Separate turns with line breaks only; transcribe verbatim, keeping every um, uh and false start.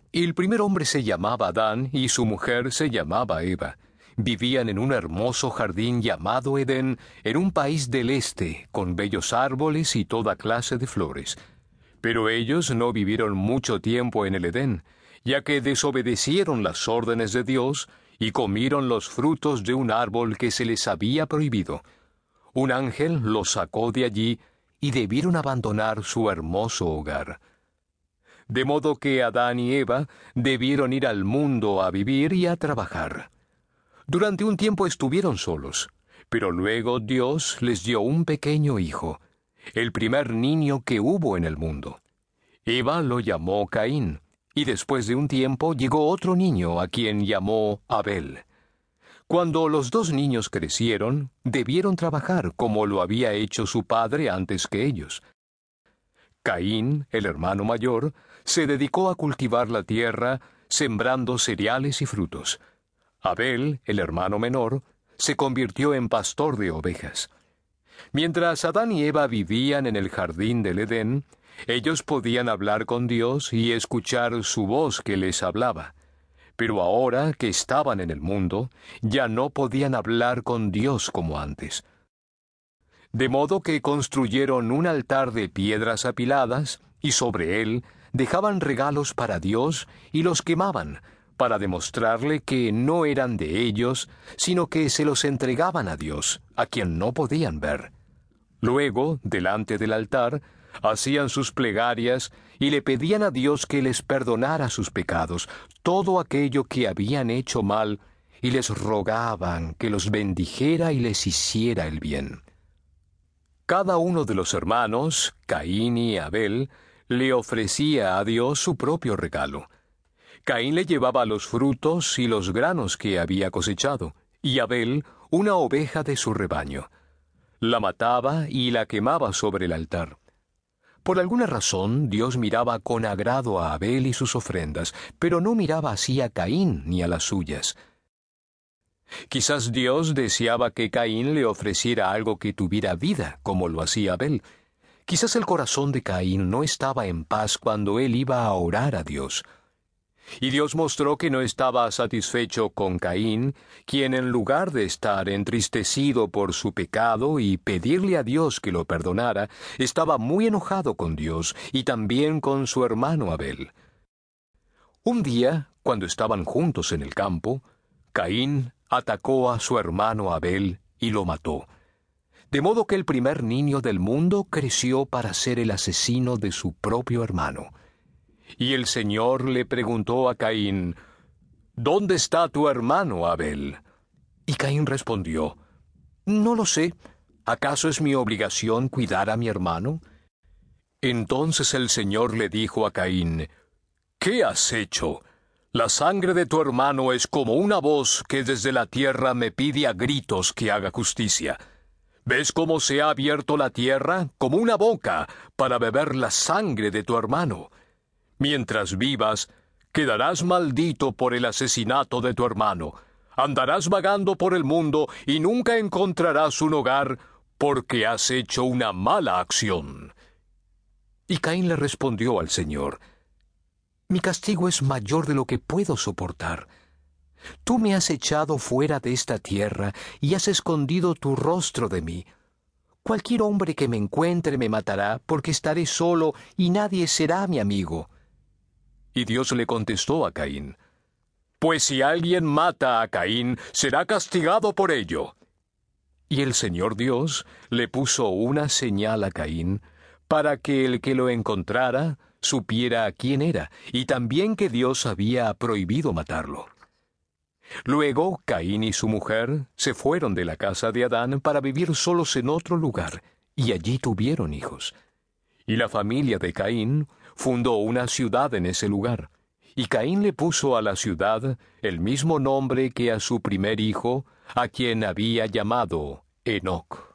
El primer hombre se llamaba Adán y su mujer se llamaba Eva. Vivían en un hermoso jardín llamado Edén, en un país del este, con bellos árboles y toda clase de flores. Pero ellos no vivieron mucho tiempo en el Edén, ya que desobedecieron las órdenes de Dios y comieron los frutos de un árbol que se les había prohibido. Un ángel los sacó de allí y debieron abandonar su hermoso hogar. De modo que Adán y Eva debieron ir al mundo a vivir y a trabajar. Durante un tiempo estuvieron solos, pero luego Dios les dio un pequeño hijo, el primer niño que hubo en el mundo. Eva lo llamó Caín, y después de un tiempo llegó otro niño a quien llamó Abel. Cuando los dos niños crecieron, debieron trabajar como lo había hecho su padre antes que ellos. Caín, el hermano mayor, se dedicó a cultivar la tierra, sembrando cereales y frutos. Abel, el hermano menor, se convirtió en pastor de ovejas. Mientras Adán y Eva vivían en el jardín del Edén, ellos podían hablar con Dios y escuchar su voz que les hablaba. Pero ahora que estaban en el mundo, ya no podían hablar con Dios como antes. De modo que construyeron un altar de piedras apiladas, y sobre él dejaban regalos para Dios y los quemaban, para demostrarle que no eran de ellos, sino que se los entregaban a Dios, a quien no podían ver. Luego, delante del altar, hacían sus plegarias y le pedían a Dios que les perdonara sus pecados, todo aquello que habían hecho mal, y les rogaban que los bendijera y les hiciera el bien. Cada uno de los hermanos, Caín y Abel, le ofrecía a Dios su propio regalo. Caín le llevaba los frutos y los granos que había cosechado, y Abel una oveja de su rebaño. La mataba y la quemaba sobre el altar. Por alguna razón, Dios miraba con agrado a Abel y sus ofrendas, pero no miraba así a Caín ni a las suyas. Quizás Dios deseaba que Caín le ofreciera algo que tuviera vida, como lo hacía Abel. Quizás el corazón de Caín no estaba en paz cuando él iba a orar a Dios. Y Dios mostró que no estaba satisfecho con Caín, quien en lugar de estar entristecido por su pecado y pedirle a Dios que lo perdonara, estaba muy enojado con Dios y también con su hermano Abel. Un día, cuando estaban juntos en el campo, Caín atacó a su hermano Abel y lo mató. De modo que el primer niño del mundo creció para ser el asesino de su propio hermano. Y el Señor le preguntó a Caín, ¿dónde está tu hermano Abel? Y Caín respondió, no lo sé. ¿Acaso es mi obligación cuidar a mi hermano? Entonces el Señor le dijo a Caín, ¿qué has hecho? La sangre de tu hermano es como una voz que desde la tierra me pide a gritos que haga justicia. ¿Ves cómo se ha abierto la tierra como una boca para beber la sangre de tu hermano? Mientras vivas, quedarás maldito por el asesinato de tu hermano. Andarás vagando por el mundo y nunca encontrarás un hogar porque has hecho una mala acción. Y Caín le respondió al Señor, mi castigo es mayor de lo que puedo soportar. Tú me has echado fuera de esta tierra y has escondido tu rostro de mí. Cualquier hombre que me encuentre me matará porque estaré solo y nadie será mi amigo. Y Dios le contestó a Caín, pues si alguien mata a Caín, será castigado por ello. Y el Señor Dios le puso una señal a Caín, para que el que lo encontrara supiera quién era, y también que Dios había prohibido matarlo. Luego Caín y su mujer se fueron de la casa de Adán para vivir solos en otro lugar, y allí tuvieron hijos. Y la familia de Caín fundó una ciudad en ese lugar, y Caín le puso a la ciudad el mismo nombre que a su primer hijo, a quien había llamado Enoc.